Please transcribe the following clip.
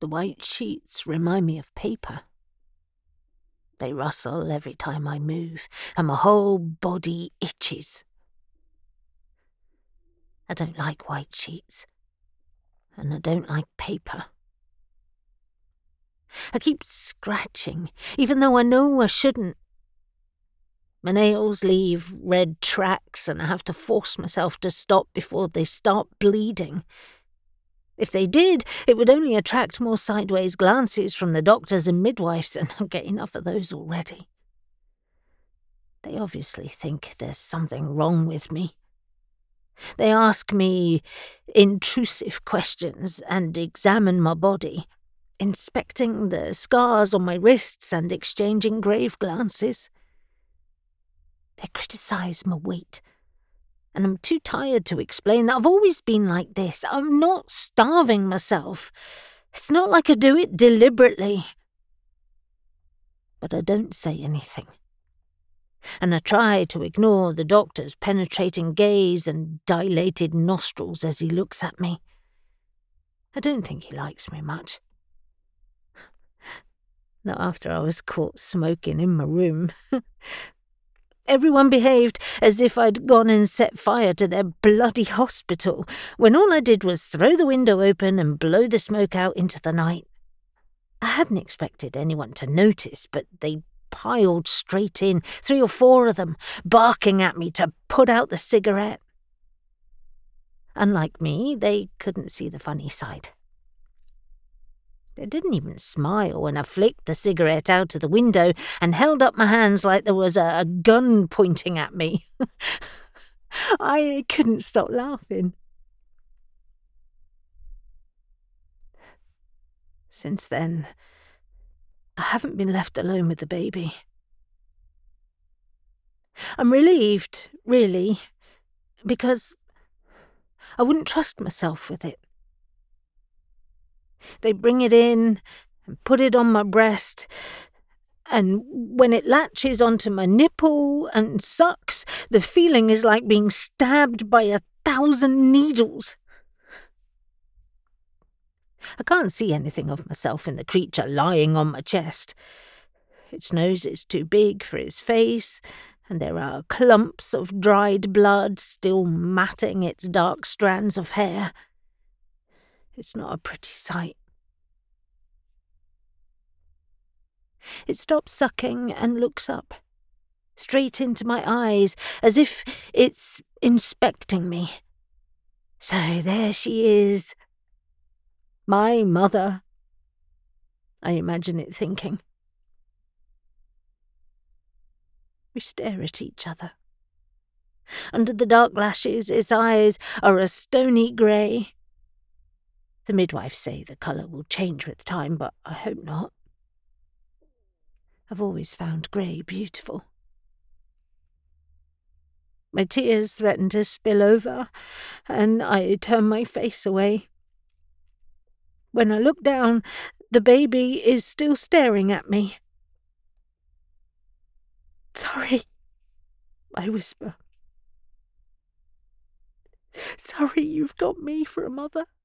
The white sheets remind me of paper. They rustle every time I move, and my whole body itches. I don't like white sheets, and I don't like paper. I keep scratching, even though I know I shouldn't. My nails leave red tracks, and I have to force myself to stop before they start bleeding. If they did, it would only attract more sideways glances from the doctors and midwives, and I get enough of those already. They obviously think there's something wrong with me. They ask me intrusive questions and examine my body, inspecting the scars on my wrists and exchanging grave glances. They criticise my weight, and I'm too tired to explain that I've always been like this. I'm not starving myself. It's not like I do it deliberately. But I don't say anything, and I try to ignore the doctor's penetrating gaze and dilated nostrils as he looks at me. I don't think he likes me much. Not after I was caught smoking in my room. Everyone behaved as if I'd gone and set fire to their bloody hospital, when all I did was throw the window open and blow the smoke out into the night. I hadn't expected anyone to notice, but they piled straight in, 3 or 4 of them, barking at me to put out the cigarette. Unlike me, they couldn't see the funny side. They didn't even smile when I flicked the cigarette out of the window and held up my hands like there was a gun pointing at me. I couldn't stop laughing. Since then, I haven't been left alone with the baby. I'm relieved, really, because I wouldn't trust myself with it. They bring it in and put it on my breast, and when it latches onto my nipple and sucks, the feeling is like being stabbed by 1,000 needles. I can't see anything of myself in the creature lying on my chest. Its nose is too big for its face, and there are clumps of dried blood still matting its dark strands of hair. It's not a pretty sight. It stops sucking and looks up, straight into my eyes, as if it's inspecting me. So there she is. My mother, I imagine it thinking. We stare at each other. Under the dark lashes, its eyes are a stony grey. The midwives say the colour will change with time, but I hope not. I've always found grey beautiful. My tears threaten to spill over, and I turn my face away. When I look down, the baby is still staring at me. "Sorry," I whisper. "Sorry you've got me for a mother."